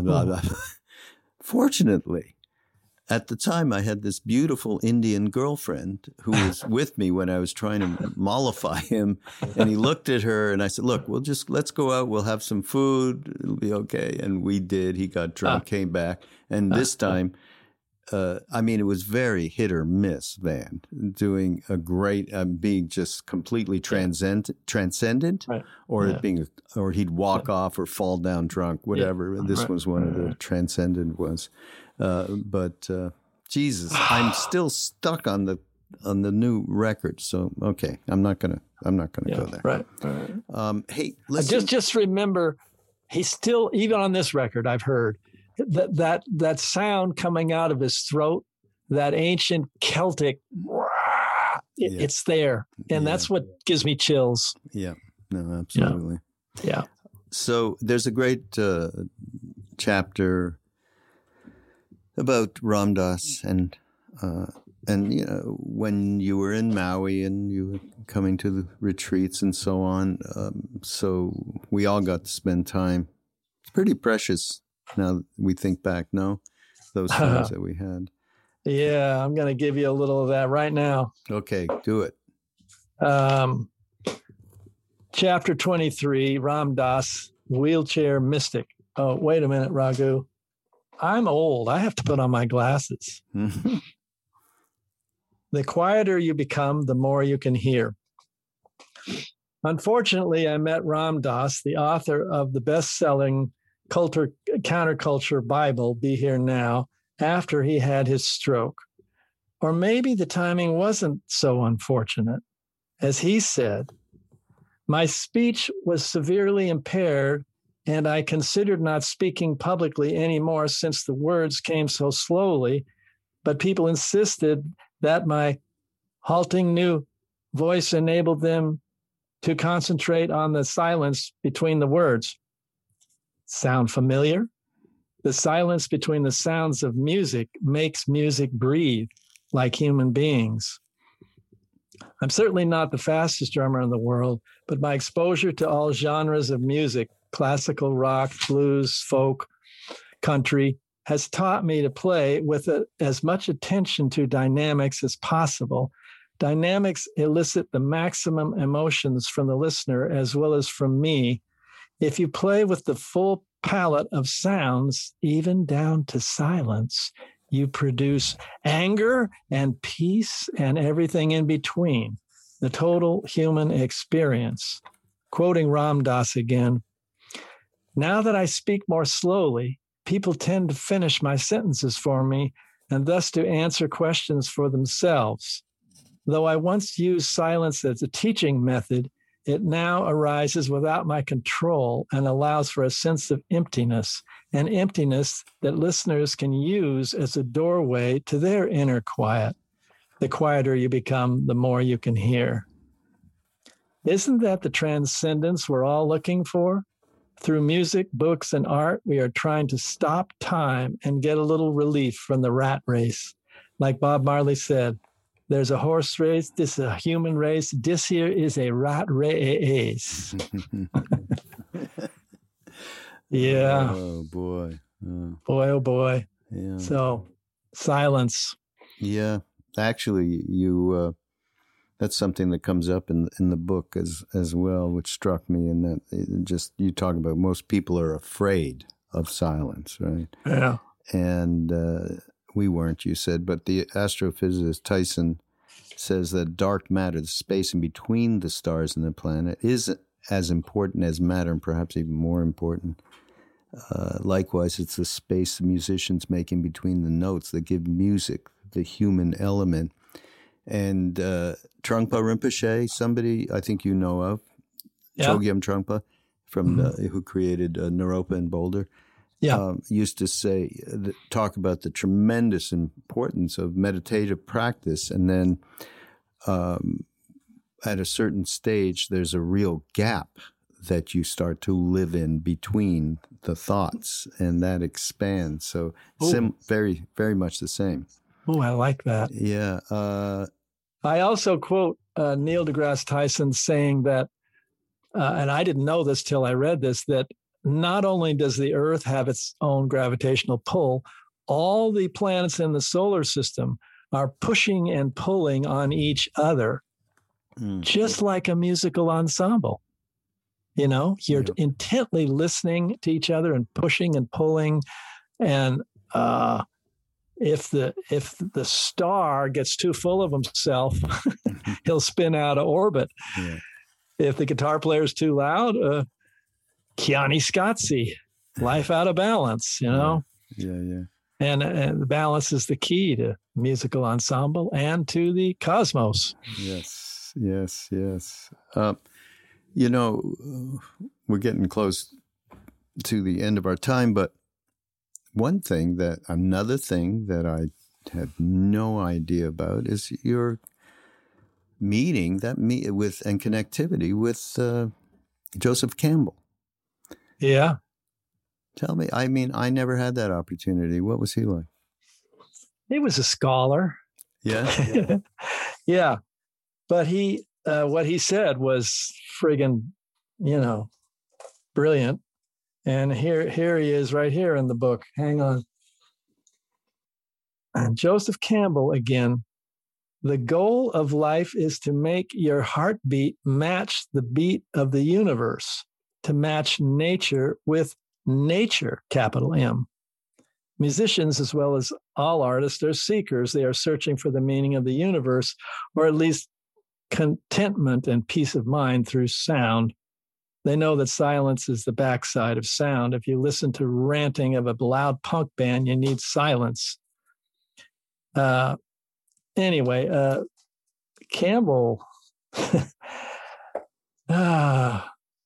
Fortunately, at the time, I had this beautiful Indian girlfriend who was with me when I was trying to mollify him. And he looked at her and I said, look, let's go out. We'll have some food. It'll be okay. And we did. He got drunk, came back. And this time, it was very hit or miss, Van, doing a great, being just completely transcendent, right. Or he'd walk off or fall down drunk, whatever. Yeah. This was one of the transcendent ones. But Jesus, I'm still stuck on the new record. So, okay, I'm not gonna go there. Right. Hey, listen. Just remember, he's still, even on this record, I've heard, that sound coming out of his throat, that ancient Celtic, it's there. And that's what gives me chills. Yeah, no, absolutely. Yeah. So there's a great chapter about Ram Dass and when you were in Maui and you were coming to the retreats and so on. So we all got to spend time. It's pretty precious. Now we think back, those times that we had. Yeah, I'm going to give you a little of that right now. Okay, do it. Chapter 23, Ram Dass, Wheelchair Mystic. Oh, wait a minute, Raghu. I'm old. I have to put on my glasses. The quieter you become, the more you can hear. Unfortunately, I met Ram Dass, the author of the best-selling counterculture Bible, Be Here Now, after he had his stroke. Or maybe the timing wasn't so unfortunate. As he said, my speech was severely impaired, and I considered not speaking publicly anymore since the words came so slowly, but people insisted that my halting new voice enabled them to concentrate on the silence between the words. Sound familiar? The silence between the sounds of music makes music breathe like human beings. I'm certainly not the fastest drummer in the world, but my exposure to all genres of music, classical, rock, blues, folk, country, has taught me to play with as much attention to dynamics as possible. Dynamics elicit the maximum emotions from the listener as well as from me. If you play with the full palette of sounds, even down to silence, you produce anger and peace and everything in between, the total human experience. Quoting Ram Dass again, now that I speak more slowly, people tend to finish my sentences for me and thus to answer questions for themselves. Though I once used silence as a teaching method, it now arises without my control and allows for a sense of emptiness, an emptiness that listeners can use as a doorway to their inner quiet. The quieter you become, the more you can hear. Isn't that the transcendence we're all looking for? Through music, books, and art, we are trying to stop time and get a little relief from the rat race. Like Bob Marley said, there's a horse race, this is a human race, this here is a rat race. Yeah. Oh, boy. Boy, oh, boy. Yeah. So, silence. Yeah. Actually, that's something that comes up in the book as well, which struck me in that you talk about most people are afraid of silence, right? Yeah. And we weren't, you said, but the astrophysicist Tyson says that dark matter, the space in between the stars and the planet, is as important as matter, and perhaps even more important. Likewise, it's the space the musicians make in between the notes that give music the human element. And Trungpa Rinpoche, somebody I think you know of, Chogyam Trungpa, from who created Naropa in Boulder, used to say, talk about the tremendous importance of meditative practice, and then at a certain stage, there's a real gap that you start to live in between the thoughts, and that expands. So very, very much the same. Oh, I like that. Yeah. I also quote Neil deGrasse Tyson saying that, and I didn't know this till I read this, that not only does the Earth have its own gravitational pull, all the planets in the solar system are pushing and pulling on each other, just like a musical ensemble. You know, you're intently listening to each other and pushing and pulling. And if the star gets too full of himself, he'll spin out of orbit. Yeah. If the guitar player's too loud, Chiani Scozzi, life out of balance, you know? Yeah. And the balance is the key to musical ensemble and to the cosmos. Yes. You know, we're getting close to the end of our time, but another thing that I had no idea about is your meeting with and connectivity with Joseph Campbell. Yeah. Tell me, I mean, I never had that opportunity. What was he like? He was a scholar. Yeah. Yeah. But what he said was friggin', brilliant. And here he is right here in the book. Hang on. And Joseph Campbell again. The goal of life is to make your heartbeat match the beat of the universe, to match nature with nature, capital M. Musicians, as well as all artists, are seekers. They are searching for the meaning of the universe, or at least contentment and peace of mind through sound. They know that silence is the backside of sound. If you listen to ranting of a loud punk band, you need silence. Anyway, Campbell, a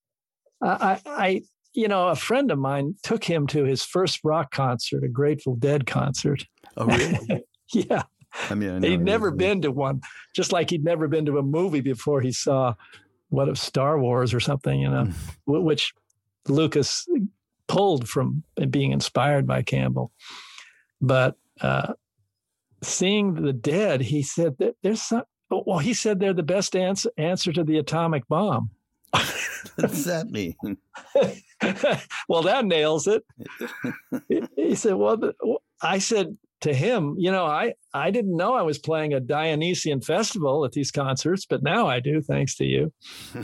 friend of mine took him to his first rock concert, a Grateful Dead concert. Oh, really? Yeah. I mean, he'd never been to one, just like he'd never been to a movie before he saw Star Wars or something, which Lucas pulled from being inspired by Campbell. But seeing the Dead, he said that he said they're the best answer to the atomic bomb. What does that mean? Well, that nails it. He said, I said to him, I didn't know I was playing a Dionysian festival at these concerts, but now I do, thanks to you.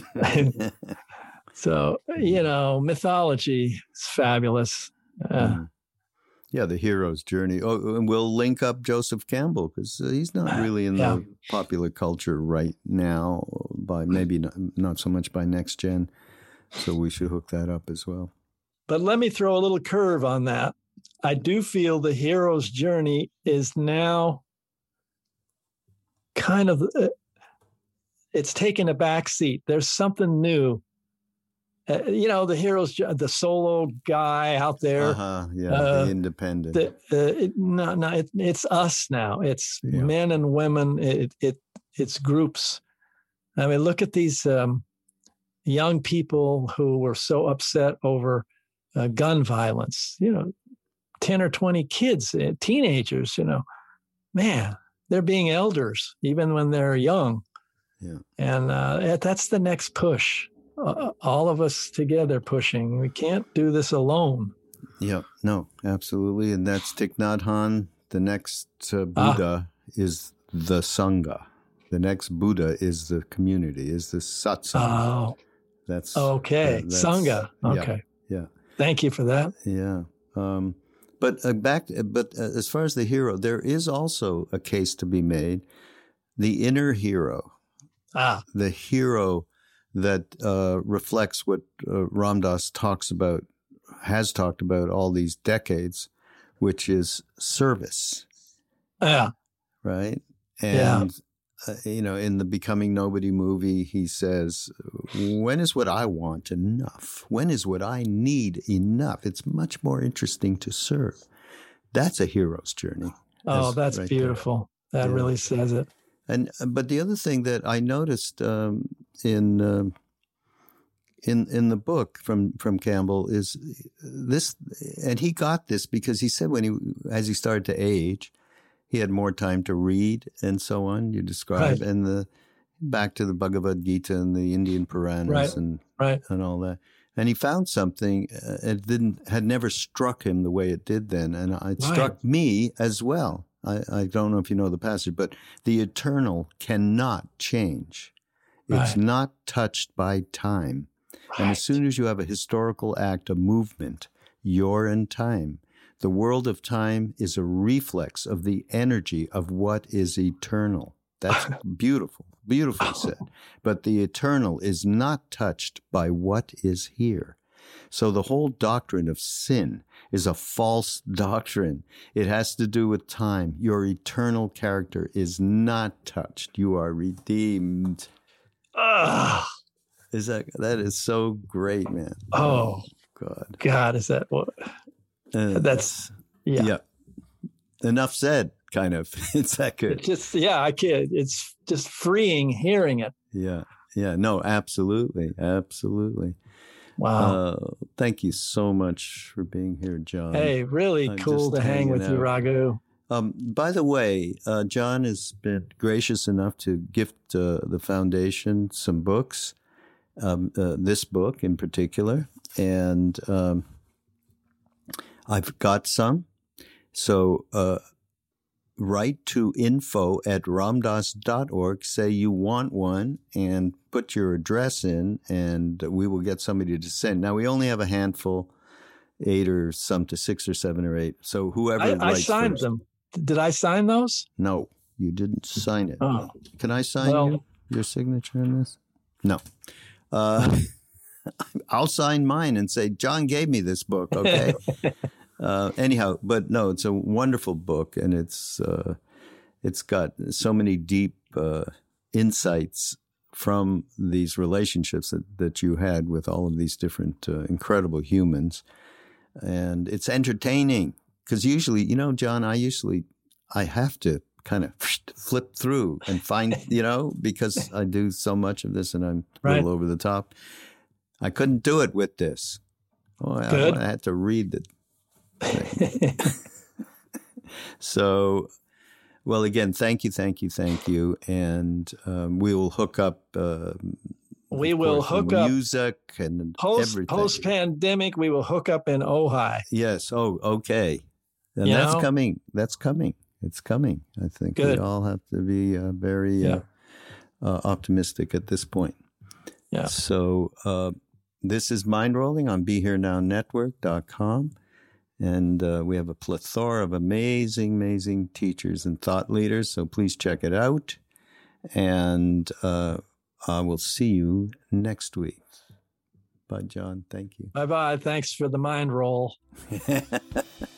So, mythology is fabulous. Yeah, the hero's journey. Oh, and we'll link up Joseph Campbell because he's not really in the popular culture right now, maybe not so much by Next Gen. So we should hook that up as well. But let me throw a little curve on that. I do feel the hero's journey is now kind of, it's taken a back seat. There's something new. The hero's, the solo guy out there. The independent. It's us now. It's men and women. It's groups. I mean, look at these young people who were so upset over gun violence. 10 or 20 kids, teenagers. Man, they're being elders even when they're young. Yeah, and that's the next push. All of us together pushing. We can't do this alone. Yeah, no, absolutely. And that's Thich Nhat Hanh. The next Buddha is the Sangha. The next Buddha is the community, is the satsang. Oh, that's okay. Sangha. Okay. Yeah. Thank you for that. Yeah. But as far as the hero, there is also a case to be made the inner hero, the hero that reflects what Ram Dass has talked about all these decades, which is service. Yeah. Right? And, in the Becoming Nobody movie, he says, when is what I want enough? When is what I need enough? It's much more interesting to serve. That's a hero's journey. Oh, that's right, beautiful. There. That really says it. But the other thing that I noticed in the book from Campbell is this, and he got this because he said as he started to age, he had more time to read and so on. You describe and back to the Bhagavad Gita and the Indian Puranas and all that. And he found something had never struck him the way it did then, and it struck me as well. I don't know if you know the passage, but the eternal cannot change. It's not touched by time. And as soon as you have a historical act, a movement, you're in time. The world of time is a reflex of the energy of what is eternal. That's beautiful, beautifully said. But the eternal is not touched by what is here. So the whole doctrine of sin is a false doctrine. It has to do with time. Your eternal character is not touched. You are redeemed. That is so great, man. Oh, God, is that what? That's yeah. Enough said. Kind of. It's that good. I can't. It's just freeing hearing it. Yeah. No, absolutely. Wow. Thank you so much for being here, John. Hey, really cool to hang with you, Raghu. By the way, John has been gracious enough to gift the foundation some books, this book in particular, and I've got some. So write to info@ramdass.org, say you want one, and put your address in, and we will get somebody to send. Now, we only have a handful, 6 or 7 or 8. So whoever writes I signed first. them. Did I sign those? No, you didn't sign it. Oh. Can I sign your signature in this? No. I'll sign mine and say, John gave me this book, okay? Anyhow, but no, it's a wonderful book, and it's got so many deep insights from these relationships that you had with all of these different incredible humans. And it's entertaining because usually, John, I have to kind of flip through and find, because I do so much of this and I'm a little over the top. I couldn't do it with this. I had to read the thing. So, well, again, thank you. And we will hook up. We will hook up music and everything. Post-pandemic, we will hook up in Ojai. Yes. Oh, okay. And that's coming. It's coming. I think we all have to be very optimistic at this point. Yeah. So this is Mindrolling on BeHereNowNetwork.com. And we have a plethora of amazing teachers and thought leaders. So please check it out. And I will see you next week. Bye, John. Thank you. Bye-bye. Thanks for the mind roll.